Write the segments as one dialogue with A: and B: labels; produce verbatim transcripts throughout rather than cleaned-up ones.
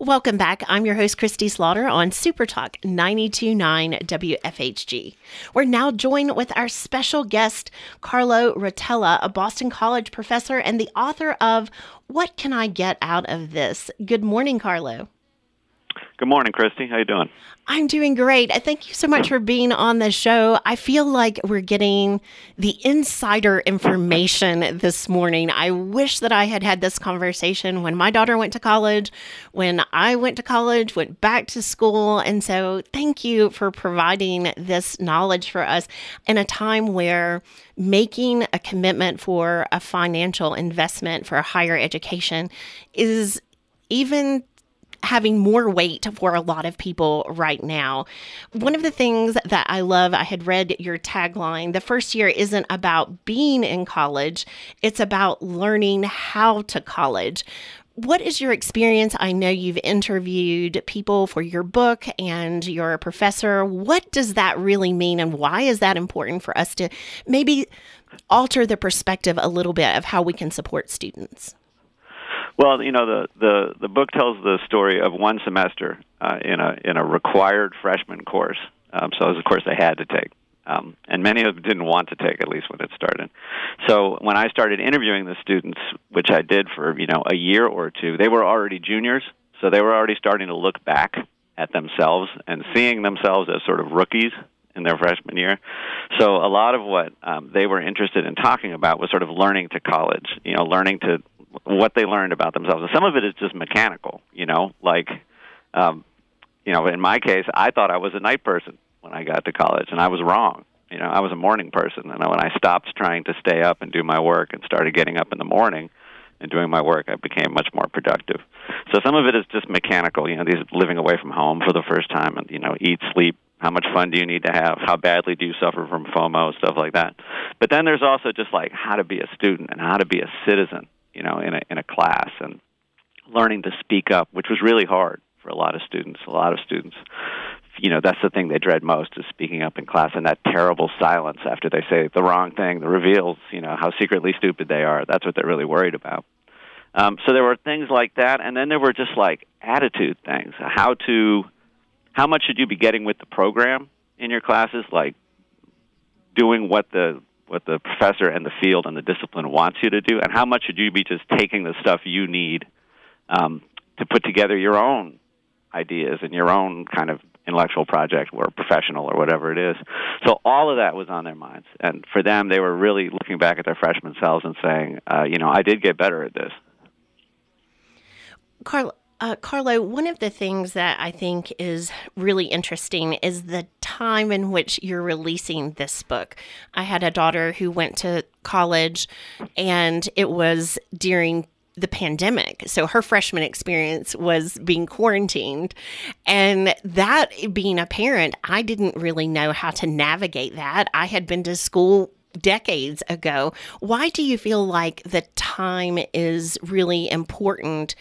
A: Welcome back. I'm your host, Christy Slaughter on Super Talk ninety-two point nine W F H G. We're now joined with our special guest, Carlo Rotella, a Boston College professor and the author of What Can I Get Out of This? Good morning, Carlo.
B: Good morning, Christy. How you doing?
A: I'm doing great. Thank you so much for being on the show. I feel like we're getting the insider information this morning. I wish that I had had this conversation when my daughter went to college, when I went to college, went back to school. And so thank you for providing this knowledge for us in a time where making a commitment for a financial investment for higher education is even having more weight for a lot of people right now. One of the things that I love, I had read your tagline, the first year isn't about being in college, it's about learning how to college. What is your experience? I know you've interviewed people for your book and you're a professor. What does that really mean and why is that important for us to maybe alter the perspective a little bit of how we can support students?
B: Well, you know, the, the, the book tells the story of one semester uh, in a in a required freshman course. Um, so it was a course they had to take. Um, and many of them didn't want to take, at least when it started. So when I started interviewing the students, which I did for, you know, a year or two, they were already juniors, so they were already starting to look back at themselves and seeing themselves as sort of rookies in their freshman year. So a lot of what um, they were interested in talking about was sort of learning to college, you know, learning to what they learned about themselves. And some of it is just mechanical, you know, like, um, you know, in my case, I thought I was a night person when I got to college, and I was wrong. You know, I was a morning person, and when I stopped trying to stay up and do my work and started getting up in the morning and doing my work, I became much more productive. So some of it is just mechanical, you know, these living away from home for the first time and, you know, eat, sleep, how much fun do you need to have, how badly do you suffer from FOMO, stuff like that. But then there's also just like how to be a student and how to be a citizen, you know, in a in a class, and learning to speak up, which was really hard for a lot of students. A lot of students, you know, that's the thing they dread most is speaking up in class, and that terrible silence after they say the wrong thing that reveals, you know, how secretly stupid they are. That's what they're really worried about. Um, so there were things like that, and then there were just like attitude things. How to, how much should you be getting with the program in your classes, like doing what the what the professor and the field and the discipline wants you to do, and how much should you be just taking the stuff you need um, to put together your own ideas and your own kind of intellectual project or professional or whatever it is. So all of that was on their minds. And for them, they were really looking back at their freshman selves and saying, uh, you know, I did get better at this.
A: Carlo, Uh, Carlo, one of the things that I think is really interesting is the time in which you're releasing this book. I had a daughter who went to college, and it was during the pandemic. So her freshman experience was being quarantined. And that being a parent, I didn't really know how to navigate that. I had been to school decades ago. Why do you feel like the time is really important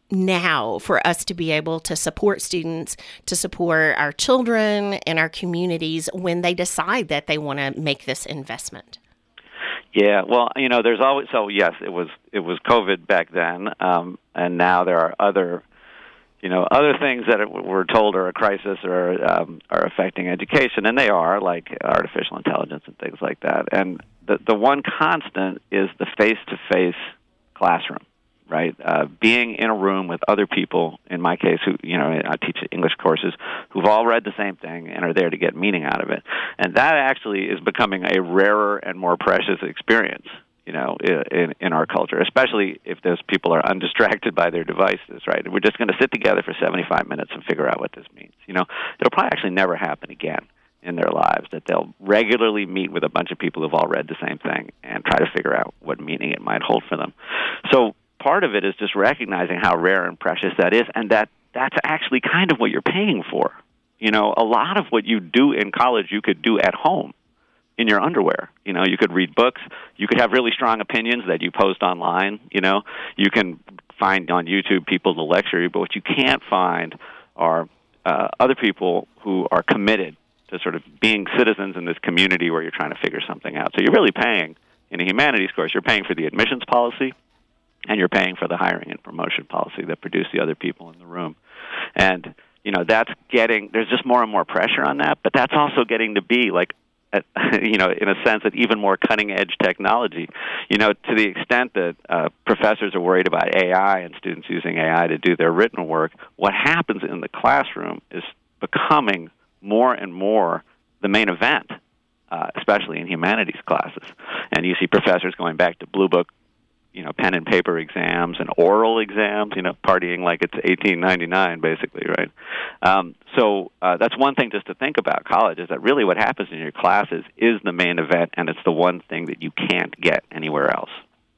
A: now for us to be able to support students, to support our children and our communities when they decide that they want to make this investment?
B: Yeah, well, you know, there's always, so yes, it was it was COVID back then, um, and now there are other, you know, other things that we're told are a crisis or um, are affecting education, and they are, like artificial intelligence and things like that. And the the one constant is the face-to-face classroom. Right, uh, being in a room with other people, in my case, who, you know, I teach English courses, who've all read the same thing and are there to get meaning out of it. And that actually is becoming a rarer and more precious experience, you know, in, in our culture, especially if those people are undistracted by their devices, right? We're just going to sit together for seventy-five minutes and figure out what this means. You know, it'll probably actually never happen again in their lives, that they'll regularly meet with a bunch of people who've all read the same thing and try to figure out what meaning it might hold for them. So part of it is just recognizing how rare and precious that is, and that that's actually kind of what you're paying for. You know, a lot of what you do in college you could do at home in your underwear. You know, you could read books. You could have really strong opinions that you post online. You know, you can find on YouTube people to lecture you, but what you can't find are uh, other people who are committed to sort of being citizens in this community where you're trying to figure something out. So you're really paying, in a humanities course, you're paying for the admissions policy, and you're paying for the hiring and promotion policy that produce the other people in the room. And, you know, that's getting, there's just more and more pressure on that, but that's also getting to be like, at, you know, in a sense, at even more cutting-edge technology. You know, to the extent that uh, professors are worried about A I and students using A I to do their written work, what happens in the classroom is becoming more and more the main event, uh, especially in humanities classes. And you see professors going back to Blue Book, you know, pen and paper exams and oral exams, you know, partying like it's eighteen ninety-nine, basically, right? Um, so uh, that's one thing just to think about college, is that really what happens in your classes is the main event, and it's the one thing that you can't get anywhere else.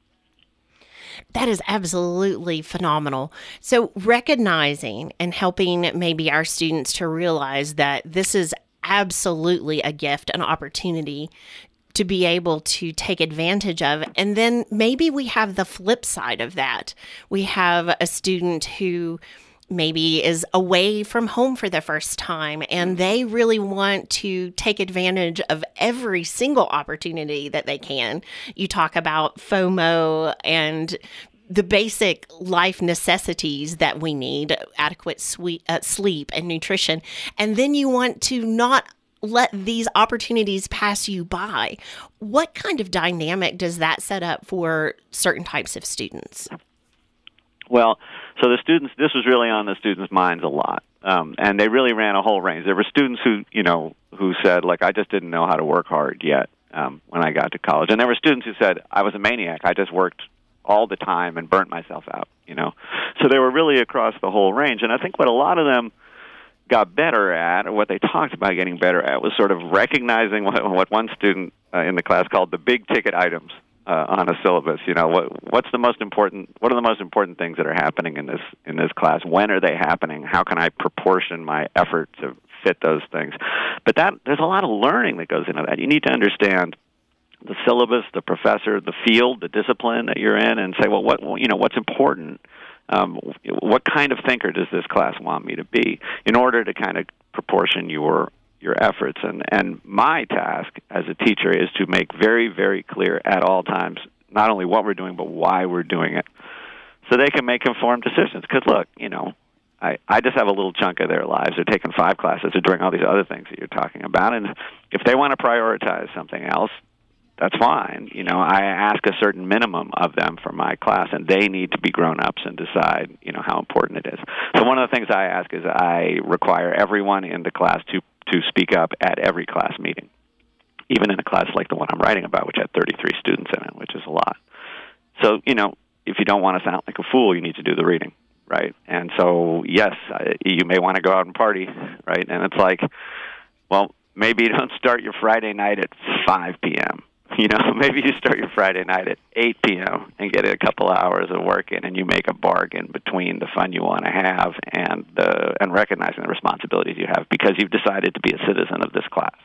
A: That is absolutely phenomenal. So recognizing and helping maybe our students to realize that this is absolutely a gift, an opportunity to be able to take advantage of. And then maybe we have the flip side of that. We have a student who maybe is away from home for the first time, and they really want to take advantage of every single opportunity that they can. You talk about FOMO and the basic life necessities that we need, adequate sweet, uh, sleep and nutrition. And then you want to not let these opportunities pass you by. What kind of dynamic does that set up for certain types of students?
B: Well, so the students, this was really on the students' minds a lot. Um, and they really ran a whole range. There were students who, you know, who said, like, I just didn't know how to work hard yet um, when I got to college. And there were students who said, I was a maniac. I just worked all the time and burnt myself out, you know. So they were really across the whole range. And I think what a lot of them got better at, or what they talked about getting better at, was sort of recognizing what, what one student uh, in the class called the big ticket items uh, on a syllabus. You know, what what's the most important? What are the most important things that are happening in this in this class? When are they happening? How can I proportion my effort to fit those things? But that there's a lot of learning that goes into that. You need to understand the syllabus, the professor, the field, the discipline that you're in, and say, well, what you know, what's important. Um, what kind of thinker does this class want me to be, in order to kind of proportion your your efforts? And, and my task as a teacher is to make very, very clear at all times not only what we're doing, but why we're doing it, so they can make informed decisions. Because, look, you know, I, I just have a little chunk of their lives. They're taking five classes. They're doing all these other things that you're talking about. And if they want to prioritize something else, that's fine. You know, I ask a certain minimum of them for my class, and they need to be grown-ups and decide, you know, how important it is. So one of the things I ask is I require everyone in the class to, to speak up at every class meeting, even in a class like the one I'm writing about, which had thirty-three students in it, which is a lot. So, you know, if you don't want to sound like a fool, you need to do the reading, right? And so, yes, you may want to go out and party, right? And it's like, well, maybe you don't start your Friday night at five p.m., You know, maybe you start your Friday night at eight p.m. and get a couple of hours of work in, and you make a bargain between the fun you want to have and the and recognizing the responsibilities you have because you've decided to be a citizen of this class.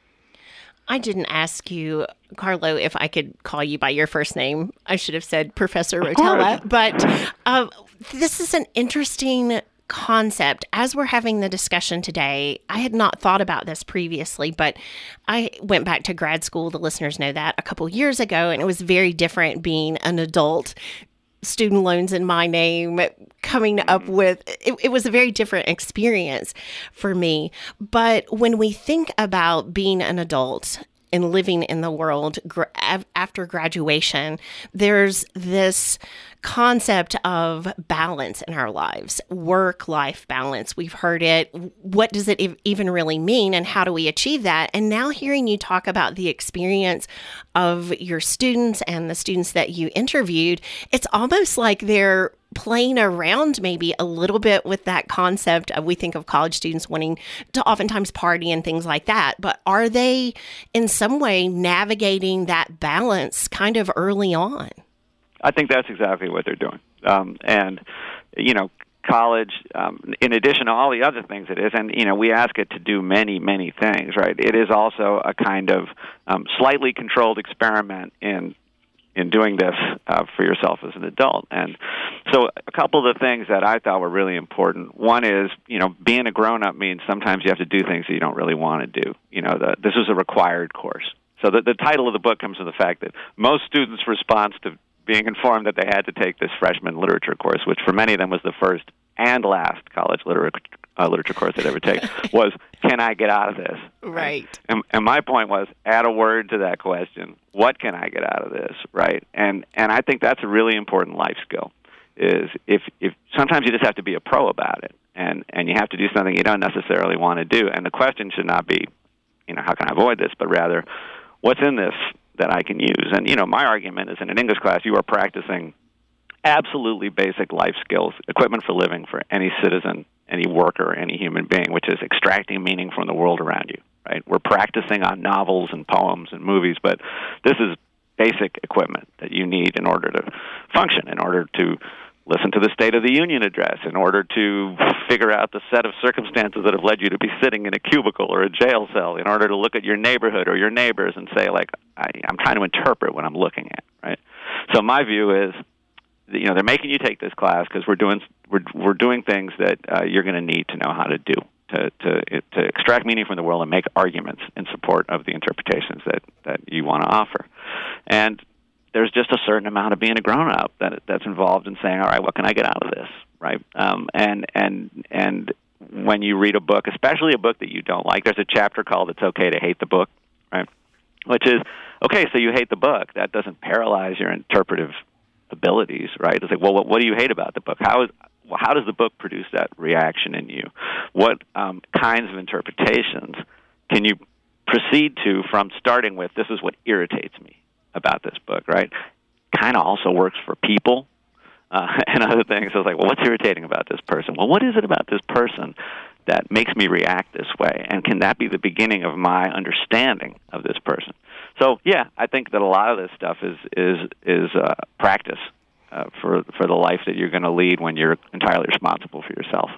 A: I didn't ask you, Carlo, if I could call you by your first name. I should have said Professor Rotella. But uh, this is an interesting concept. As we're having the discussion today, I had not thought about this previously, but I went back to grad school, the listeners know that, a couple years ago, and it was very different being an adult, student loans in my name, coming up with, it, it was a very different experience for me. But when we think about being an adult and living in the world gra- after graduation, there's this concept of balance in our lives, work-life balance. We've heard it. What does it even really mean, and how do we achieve that? And now hearing you talk about the experience of your students and the students that you interviewed, it's almost like they're playing around maybe a little bit with that concept of, we think of college students wanting to oftentimes party and things like that, but are they in some way navigating that balance kind of early on?
B: I think that's exactly what they're doing. Um, and, you know, college, um, in addition to all the other things it is, and, you know, we ask it to do many, many things, right? It is also a kind of um, slightly controlled experiment in in doing this uh, for yourself as an adult. And so a couple of the things that I thought were really important. One is, you know, being a grown-up means sometimes you have to do things that you don't really want to do. You know, the, this was a required course. So the, the title of the book comes from the fact that most students' response to being informed that they had to take this freshman literature course, which for many of them was the first and last college literature uh, literature course I'd ever take was, can I get out of this?
A: Right.
B: And, and my point was, add a word to that question. What can I get out of this? Right. And and I think that's a really important life skill. Is if if sometimes you just have to be a pro about it, and and you have to do something you don't necessarily want to do. And the question should not be, you know, how can I avoid this, but rather, what's in this that I can use? And, you know, my argument is in an English class, you are practicing absolutely basic life skills, equipment for living for any citizen, any worker, any human being, which is extracting meaning from the world around you, right? We're practicing on novels and poems and movies, but this is basic equipment that you need in order to function, in order to listen to the State of the Union address, in order to figure out the set of circumstances that have led you to be sitting in a cubicle or a jail cell, in order to look at your neighborhood or your neighbors and say, like, I, I'm trying to interpret what I'm looking at, right? So my view is, you know, they're making you take this class because we're doing we're we're doing things that uh, you're going to need to know how to do to to to extract meaning from the world and make arguments in support of the interpretations that that you want to offer. And there's just a certain amount of being a grown-up that that's involved in saying, all right, what can I get out of this, right? Um, and and and when you read a book, especially a book that you don't like, there's a chapter called "It's Okay to Hate the Book," right? Which is, okay, so you hate the book. That doesn't paralyze your interpretive abilities, right? It's like, well, what, what do you hate about the book? How is how does the book produce that reaction in you? What um, kinds of interpretations can you proceed to from starting with, this is what irritates me about this book, right? Kind of also works for people uh, and other things. So it's like, well, what's irritating about this person? Well, what is it about this person that makes me react this way? And can that be the beginning of my understanding of this person? So, yeah, I think that a lot of this stuff is is is uh, practice uh, for for the life that you're going to lead when you're entirely responsible for yourself.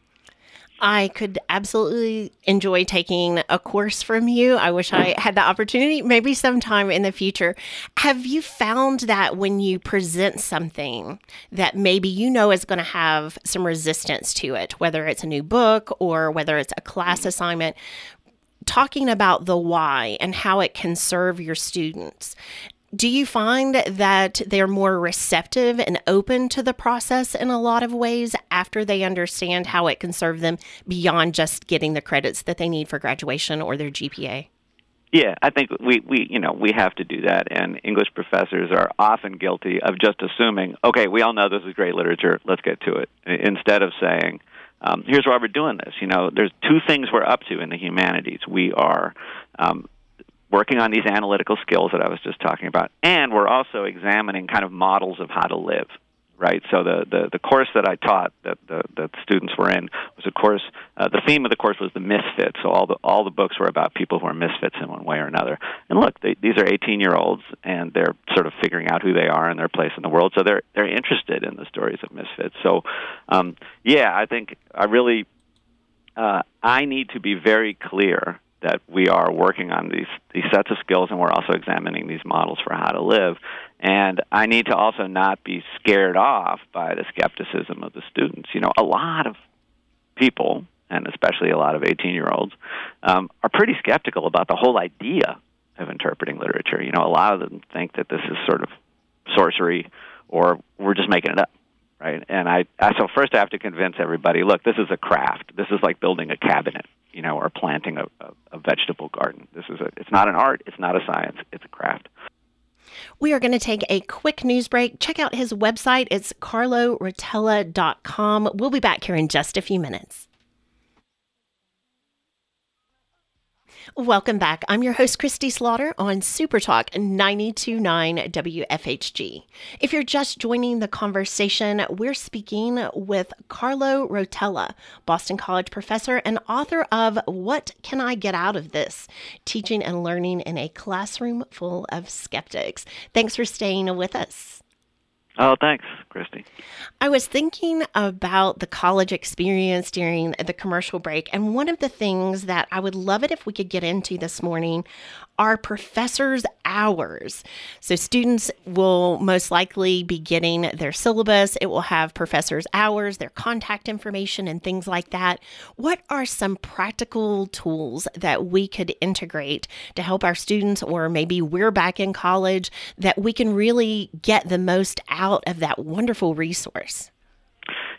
A: I could absolutely enjoy taking a course from you. I wish I had the opportunity, maybe sometime in the future. Have you found that when you present something that maybe you know is going to have some resistance to it, whether it's a new book or whether it's a class assignment, talking about the why and how it can serve your students, do you find that they're more receptive and open to the process in a lot of ways after they understand how it can serve them beyond just getting the credits that they need for graduation or their G P A?
B: Yeah, I think we, we you know we have to do that, and English professors are often guilty of just assuming, okay, we all know this is great literature, let's get to it, instead of saying, um, here's why we're doing this. You know, there's two things we're up to in the humanities. We are um, working on these analytical skills that I was just talking about, and we're also examining kind of models of how to live, right? So the, the, the course that I taught that the, that the students were in was a course, uh, the theme of the course was the misfits, so all the all the books were about people who are misfits in one way or another. And look, they, these are eighteen-year-olds, and they're sort of figuring out who they are and their place in the world, so they're they're interested in the stories of misfits. So, um, yeah, I think I really, uh, I need to be very clear that we are working on these, these sets of skills, and we're also examining these models for how to live. And I need to also not be scared off by the skepticism of the students. You know, a lot of people, and especially a lot of eighteen-year-olds, um, are pretty skeptical about the whole idea of interpreting literature. You know, a lot of them think that this is sort of sorcery, or we're just making it up. Right, and I, I so first I have to convince everybody, look, this is a craft. This is like building a cabinet, you know, or planting a, a, a vegetable garden. This is a, it's not an art, it's not a science, it's a craft.
A: We are going to take a quick news break. Check out his website. It's carlo rotella dot com. We'll be back here in just a few minutes. Welcome back. I'm your host, Christy Slaughter, on Super Talk ninety-two point nine W F H G. If you're just joining the conversation, we're speaking with Carlo Rotella, Boston College professor and author of What Can I Get Out of This? Teaching and Learning in a Classroom Full of Skeptics. Thanks for staying with us.
B: Oh, thanks, Christy.
A: I was thinking about the college experience during the commercial break, and one of the things that I would love it if we could get into this morning are professors' hours. So students will most likely be getting their syllabus. It will have professors' hours, their contact information, and things like that. What are some practical tools that we could integrate to help our students, or maybe we're back in college, that we can really get the most out of that wonderful resource?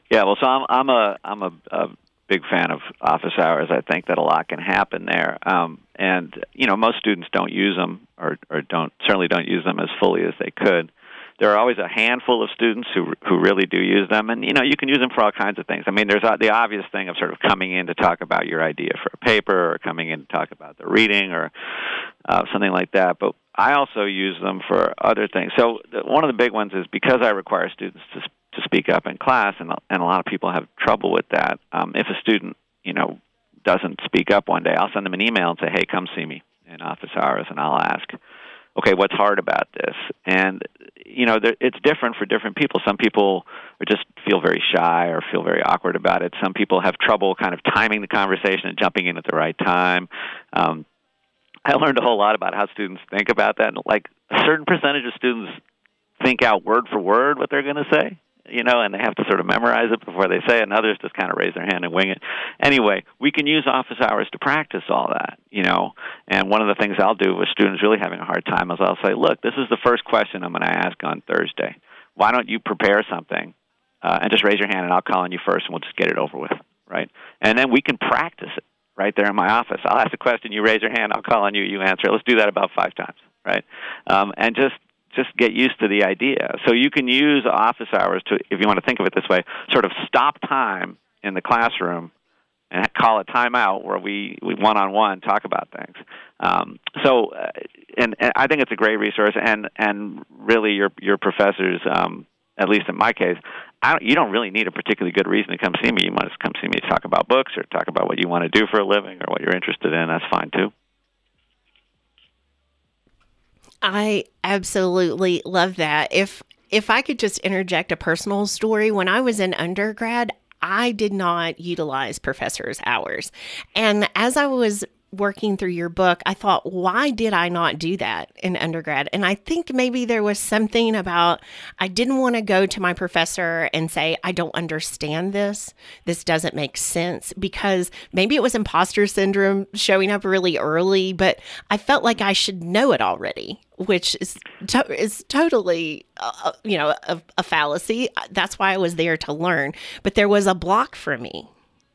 B: Yeah, well, so I'm I'm a I'm a, a big fan of office hours. I think that a lot can happen there, um, and you know, most students don't use them, or or don't certainly don't use them as fully as they could. There are always a handful of students who who really do use them, and you know, you can use them for all kinds of things. I mean, there's the obvious thing of sort of coming in to talk about your idea for a paper, or coming in to talk about the reading, or uh, something like that. But I also use them for other things. So the, one of the big ones is because I require students to to speak up in class, and and a lot of people have trouble with that. Um, if a student, you know, doesn't speak up one day, I'll send them an email and say, "Hey, come see me in office hours," and I'll ask, "Okay, what's hard about this?" And you know, there, it's different for different people. Some people just feel very shy or feel very awkward about it. Some people have trouble kind of timing the conversation and jumping in at the right time. Um, I learned a whole lot about how students think about that. And like a certain percentage of students think out word for word what they're going to say, you know, and they have to sort of memorize it before they say it, and others just kind of raise their hand and wing it. Anyway, we can use office hours to practice all that, you know, and one of the things I'll do with students really having a hard time is I'll say, look, this is the first question I'm going to ask on Thursday. Why don't you prepare something uh, and just raise your hand, and I'll call on you first, and we'll just get it over with, right? And then we can practice it right there in my office. I'll ask a question, you raise your hand, I'll call on you, you answer it. Let's do that about five times, right? Um, and just just get used to the idea. So you can use office hours to, if you want to think of it this way, sort of stop time in the classroom and call a timeout where we, we one-on-one talk about things. Um, so, uh, and, and I think it's a great resource, and, and really your your professors, um, at least in my case, I don't, you don't really need a particularly good reason to come see me. You want to come see me to talk about books or talk about what you want to do for a living or what you're interested in. That's fine, too.
A: I absolutely love that. If if I could just interject a personal story, when I was in undergrad, I did not utilize professors' hours. And as I was working through your book, I thought, why did I not do that in undergrad? And I think maybe there was something about, I didn't want to go to my professor and say, I don't understand this. This doesn't make sense, because maybe it was imposter syndrome showing up really early, but I felt like I should know it already, which is to- is totally, uh, you know, a, a fallacy. That's why I was there to learn. But there was a block for me.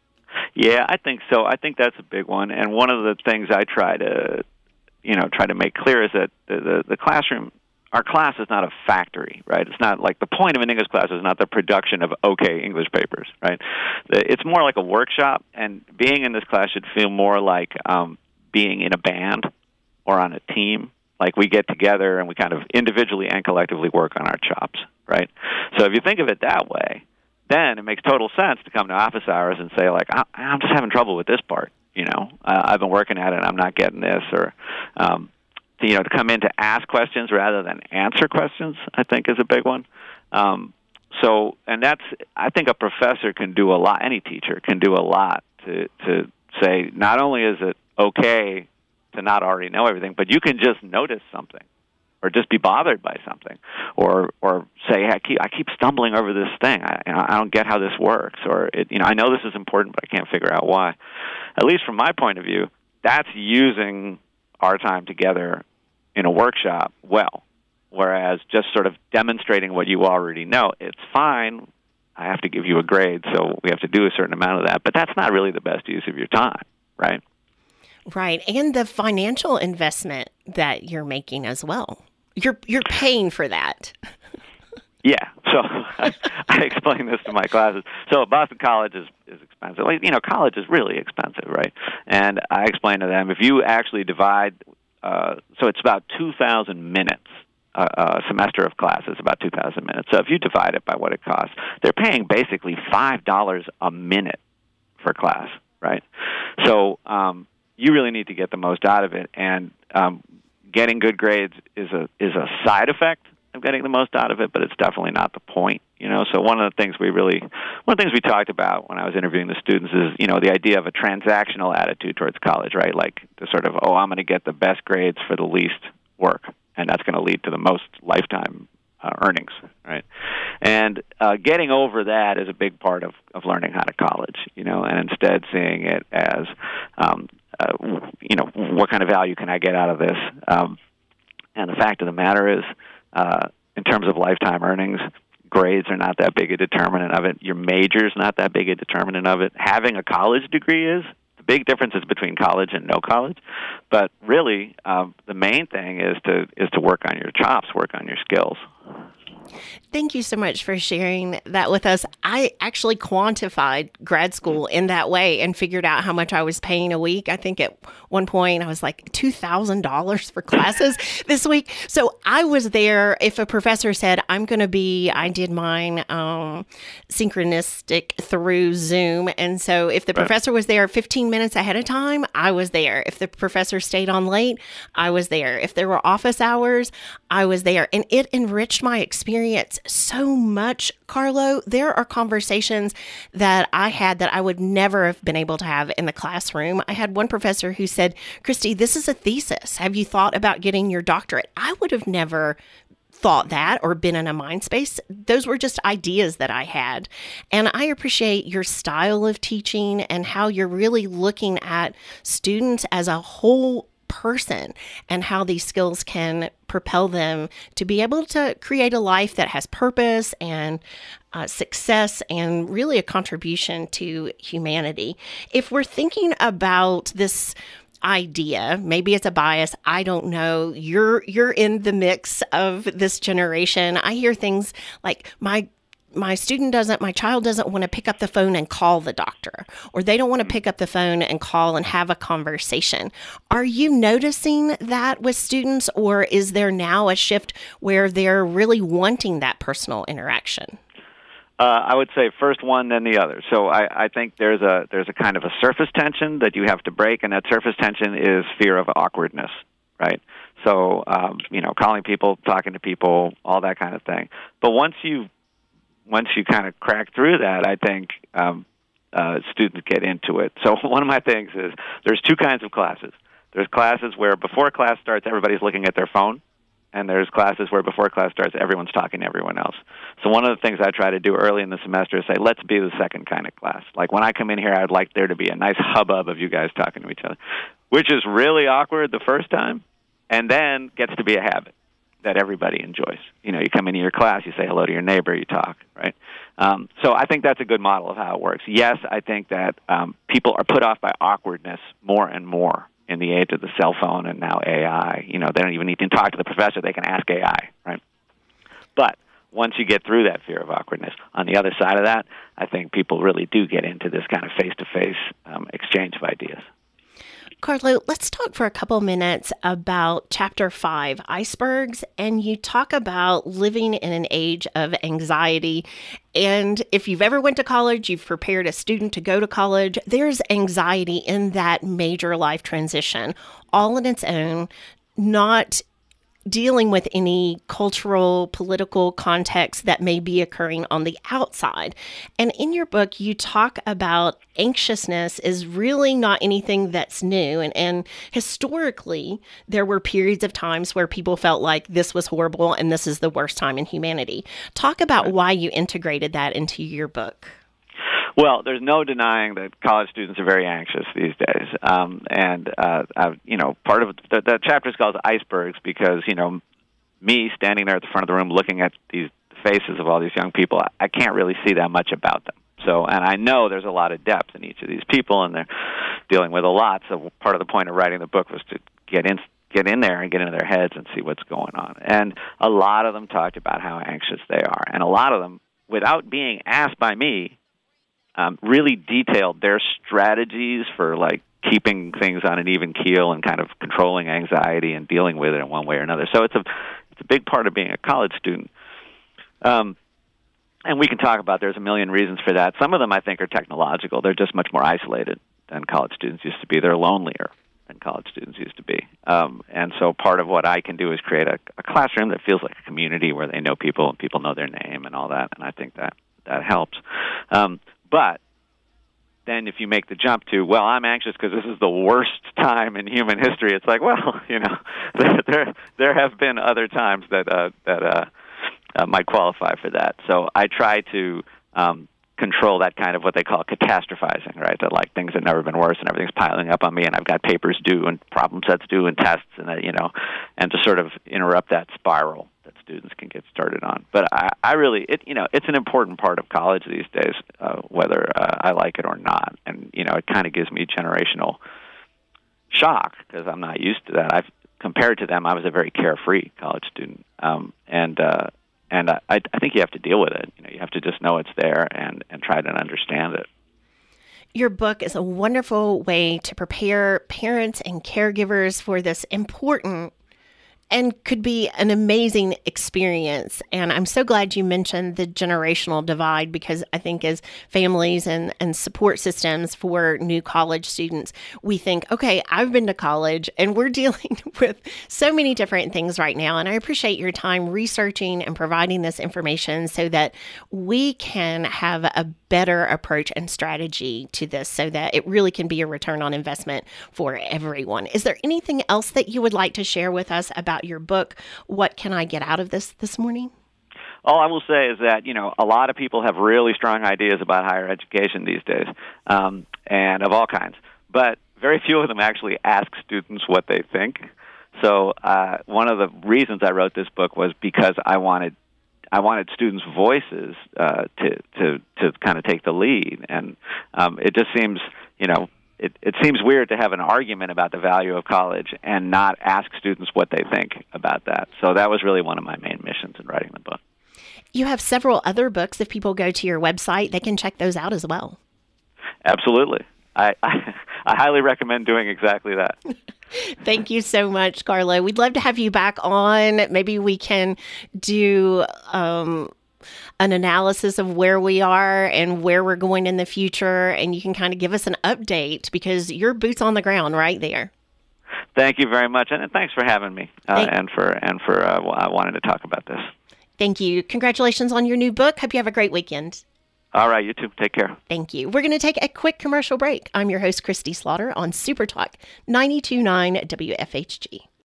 B: Yeah, I think so. I think that's a big one. And one of the things I try to, you know, try to make clear is that the, the, the classroom, our class is not a factory, right? It's not like the point of an English class is not the production of okay English papers, right? It's more like a workshop, and being in this class should feel more like um, being in a band or on a team. Like we get together and we kind of individually and collectively work on our chops, right? So if you think of it that way, then it makes total sense to come to office hours and say, like, I'm just having trouble with this part, you know. Uh, I've been working at it, and I'm not getting this. Or, um, to, you know, to come in to ask questions rather than answer questions, I think is a big one. Um, so, and that's, I think a professor can do a lot, any teacher can do a lot to, to say, not only is it okay to not already know everything, but you can just notice something, or just be bothered by something, or or say, I keep I keep stumbling over this thing. I I don't get how this works, or it, you know, I know this is important, but I can't figure out why. At least from my point of view, that's using our time together in a workshop well. Whereas just sort of demonstrating what you already know, it's fine. I have to give you a grade, so we have to do a certain amount of that. But that's not really the best use of your time, right?
A: Right, and the financial investment that you're making as well. You're you're paying for that.
B: Yeah, so I, I explain this to my classes. So Boston College is, is expensive. Like, you know, college is really expensive, right? And I explain to them, if you actually divide, uh, so it's about two thousand minutes. Uh, a semester of classes, about two thousand minutes. So if you divide it by what it costs, they're paying basically five dollars a minute for class, right? So um, you really need to get the most out of it, and um, getting good grades is a is a side effect of getting the most out of it, but it's definitely not the point, you know. So one of the things we really, one of the things we talked about when I was interviewing the students is, you know, the idea of a transactional attitude towards college, right? Like the sort of, oh, I'm going to get the best grades for the least work, and that's going to lead to the most lifetime uh, earnings, right? And uh, getting over that is a big part of, of learning how to college, you know, and instead seeing it as, um, uh, you know, what kind of value can I get out of this? Um, and the fact of the matter is, uh, in terms of lifetime earnings, grades are not that big a determinant of it. Your major's not that big a determinant of it. Having a college degree is. The big difference is between college and no college. But really, um, the main thing is to is to work on your chops, work on your skills.
A: Thank you so much for sharing that with us. I actually quantified grad school in that way and figured out how much I was paying a week. I think at one point I was like two thousand dollars for classes this week. So I was there. If a professor said, I'm going to be, I did mine um, synchronistic through Zoom. And so if the professor was there fifteen minutes ahead of time, I was there. If the professor stayed on late, I was there. If there were office hours, I was there. And it enriched my experience so much, Carlo. There are conversations that I had that I would never have been able to have in the classroom. I had one professor who said, Christy, this is a thesis. Have you thought about getting your doctorate? I would have never thought that or been in a mind space. Those were just ideas that I had. And I appreciate your style of teaching and how you're really looking at students as a whole person and how these skills can propel them to be able to create a life that has purpose and uh, success and really a contribution to humanity. If we're thinking about this idea, maybe it's a bias, I don't know, you're you're in the mix of this generation. I hear things like my my student doesn't, my child doesn't want to pick up the phone and call the doctor, or they don't want to pick up the phone and call and have a conversation. Are you noticing that with students, or is there now a shift where they're really wanting that personal interaction?
B: Uh, I would say first one, then the other. So I, I think there's a there's a kind of a surface tension that you have to break, and that surface tension is fear of awkwardness, right? So, um, you know, calling people, talking to people, all that kind of thing. But once you Once you kind of crack through that, I think um, uh, students get into it. So one of my things is there's two kinds of classes. There's classes where before class starts, everybody's looking at their phone, and there's classes where before class starts, everyone's talking to everyone else. So one of the things I try to do early in the semester is say, let's be the second kind of class. Like when I come in here, I'd like there to be a nice hubbub of you guys talking to each other, which is really awkward the first time, and then gets to be a habit that everybody enjoys. You know, you come into your class, you say hello to your neighbor, you talk, right? Um, so I think that's a good model of how it works. Yes, I think that um, people are put off by awkwardness more and more in the age of the cell phone and now A I. You know, they don't even need to talk to the professor, they can ask A I, right? But once you get through that fear of awkwardness, on the other side of that, I think people really do get into this kind of face-to-face um, exchange of ideas.
A: Carlo, let's talk for a couple minutes about chapter five, icebergs. And you talk about living in an age of anxiety. And if you've ever went to college, you've prepared a student to go to college, there's anxiety in that major life transition, all on its own, not dealing with any cultural, political context that may be occurring on the outside. And in your book, you talk about anxiousness is really not anything that's new. And, and historically, there were periods of times where people felt like this was horrible and this is the worst time in humanity. Talk about why you integrated that into your book.
B: Well, there's no denying that college students are very anxious these days. Um, and, uh, I, you know, part of the, the chapter is called Icebergs because, you know, me standing there at the front of the room looking at these faces of all these young people, I, I can't really see that much about them. So, and I know there's a lot of depth in each of these people, and they're dealing with a lot. So part of the point of writing the book was to get in get in there and get into their heads and see what's going on. And a lot of them talked about how anxious they are. And a lot of them, without being asked by me, Um, really detailed their strategies for like keeping things on an even keel and kind of controlling anxiety and dealing with it in one way or another. So it's a it's a big part of being a college student. Um, and we can talk about there's a million reasons for that. Some of them I think are technological. They're just much more isolated than college students used to be. They're lonelier than college students used to be. Um, and so part of what I can do is create a, a classroom that feels like a community where they know people and people know their name and all that. And I think that that helps. Um, But then if you make the jump to, well, I'm anxious because this is the worst time in human history, it's like, well, you know, there there have been other times that uh, that uh, uh, might qualify for that. So I try to um, control that kind of what they call catastrophizing, right? That like things have never been worse and everything's piling up on me and I've got papers due and problem sets due and tests and, uh, you know, and to sort of interrupt that spiral that students can get started on. But I, I really, it you know, it's an important part of college these days, uh, whether uh, I like it or not. And you know, it kind of gives me generational shock because I'm not used to that. I've compared to them, I was a very carefree college student, um, and uh, and I, I think you have to deal with it. You know, you have to just know it's there and and try to understand it.
A: Your book is a wonderful way to prepare parents and caregivers for this important and could be an amazing experience. And I'm so glad you mentioned the generational divide, because I think as families and, and support systems for new college students, we think, okay, I've been to college and we're dealing with so many different things right now. And I appreciate your time researching and providing this information so that we can have a better approach and strategy to this so that it really can be a return on investment for everyone. Is there anything else that you would like to share with us about your book? What can I get out of this this morning?
B: All I will say is that, you know, a lot of people have really strong ideas about higher education these days, um, and of all kinds. But very few of them actually ask students what they think. So uh, one of the reasons I wrote this book was because I wanted I wanted students' voices uh, to to to kind of take the lead, and um, it just seems, you know, it, it seems weird to have an argument about the value of college and not ask students what they think about that. So that was really one of my main missions in writing the book.
A: You have several other books. If people go to your website, they can check those out as well.
B: Absolutely. I, I, I highly recommend doing exactly that.
A: Thank you so much, Carlo. We'd love to have you back on. Maybe we can do um, an analysis of where we are and where we're going in the future, and you can kind of give us an update because you're boots on the ground right there.
B: Thank you very much, and thanks for having me uh, and for and for uh, wanting to talk about this.
A: Thank you. Congratulations on your new book. Hope you have a great weekend.
B: All right, you too. Take care.
A: Thank you. We're going to take a quick commercial break. I'm your host, Christy Slaughter, on Super Talk ninety-two point nine W F H G.